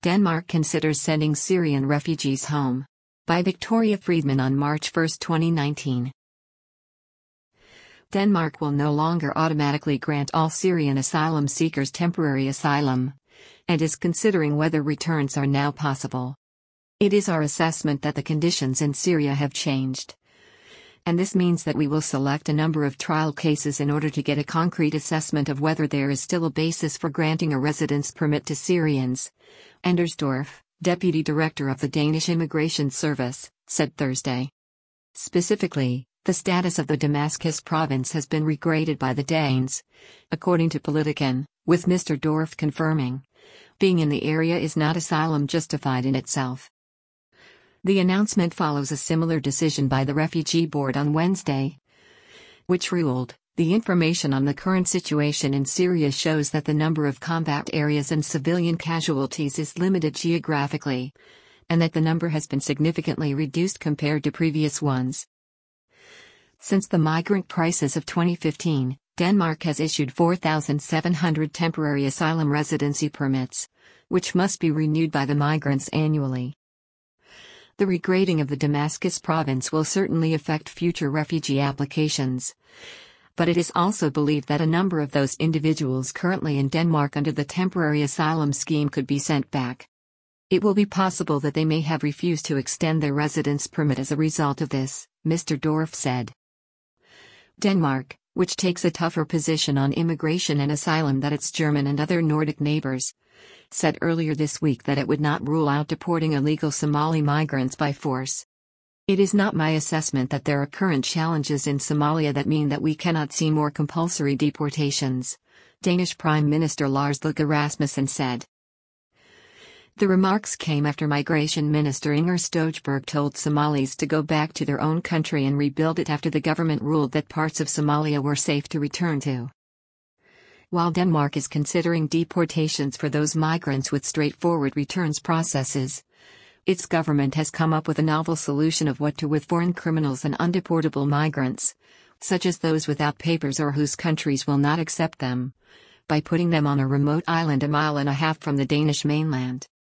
Denmark considers sending Syrian refugees home. By Victoria Friedman on March 1, 2019. Denmark will no longer automatically grant all Syrian asylum seekers temporary asylum, and is considering whether returns are now possible. It is our assessment that the conditions in Syria have changed. And this means that we will select a number of trial cases in order to get a concrete assessment of whether there is still a basis for granting a residence permit to Syrians, Anders Dorph, Deputy Director of the Danish Immigration Service, said Thursday. Specifically, the status of the Damascus province has been regraded by the Danes, according to Politiken, with Mr. Dorph confirming, being in the area is not asylum justified in itself. The announcement follows a similar decision by the Refugee Board on Wednesday, which ruled, the information on the current situation in Syria shows that the number of combat areas and civilian casualties is limited geographically, and that the number has been significantly reduced compared to previous ones. Since the migrant crisis of 2015, Denmark has issued 4,700 temporary asylum residency permits, which must be renewed by the migrants annually. The regrading of the Damascus province will certainly affect future refugee applications, but it is also believed that a number of those individuals currently in Denmark under the temporary asylum scheme could be sent back. It will be possible that they may have refused to extend their residence permit as a result of this, Mr. Dorph said. Denmark, which takes a tougher position on immigration and asylum than its German and other Nordic neighbors, said earlier this week that it would not rule out deporting illegal Somali migrants by force. It is not my assessment that there are current challenges in Somalia that mean that we cannot see more compulsory deportations, Danish Prime Minister Lars Løkke Rasmussen said. The remarks came after Migration Minister Inger Støjberg told Somalis to go back to their own country and rebuild it after the government ruled that parts of Somalia were safe to return to. While Denmark is considering deportations for those migrants with straightforward returns processes, its government has come up with a novel solution of what to with foreign criminals and undeportable migrants, such as those without papers or whose countries will not accept them, by putting them on a remote island 1.5 miles from the Danish mainland.